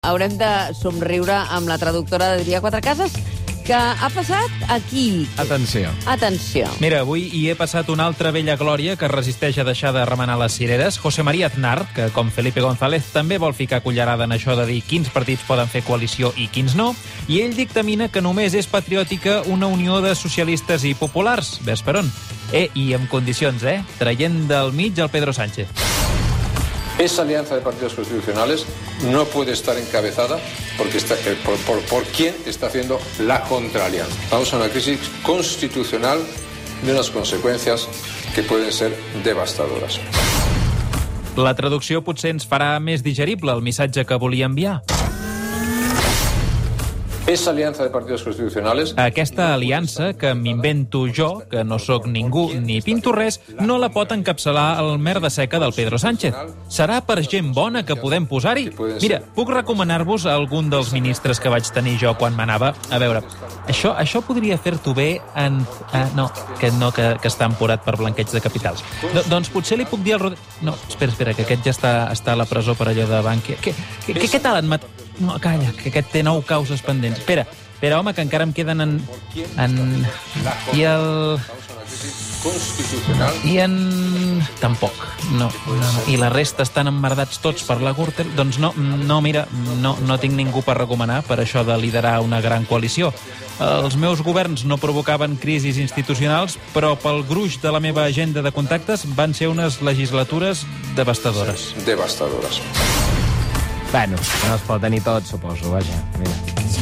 Haurem de somriure amb la traductora d'Adrià Quatrecases, que ha passat aquí. Atenció. Atenció. Mira, avui hi he passat una altra vella glòria que resisteix a deixar de remenar les cireres, José María Aznar, que, com Felipe González, també vol ficar cullerada en això de dir quins partits poden fer coalició i quins no, i ell dictamina que només és patriòtica una unió de socialistes i populars. Ves per on? I amb condicions, traient del mig el Pedro Sánchez. Esa alianza de partidos constitucionales no puede estar encabezada porque por quien está haciendo la contraalianza. Vamos a una crisis constitucional de unas consecuencias que pueden ser devastadoras. La traducció potser ens farà més digerible el missatge que volia enviar. Esa alianza de partidos constitucionales... Aquesta aliança, que m'invento jo, que no sóc ningú ni pinto res, no la pot encapçalar el merda seca del Pedro Sánchez. Serà per gent bona que podem posar-hi? Mira, puc recomanar-vos a algun dels ministres que vaig tenir jo quan m'anava. A veure, això podria fer-t'ho bé en... que està emporat per blanqueig de capitals. Doncs potser li puc dir al No, espera, que aquest ja està a la presó per allò de Bankia. Què tal en No, calla, que aquest té 9 causes pendents. Espera, home, que encara em queden Tampoc. No. I la resta estan emmerdats tots per la Gürtel. Doncs mira, no tinc ningú per recomanar per això de liderar una gran coalició. Els meus governs no provocaven crisis institucionals, però pel gruix de la meva agenda de contactes van ser unes legislatures devastadores. Devastadores. Bueno, no es pot tenir tot, suposo, vaja. Mira.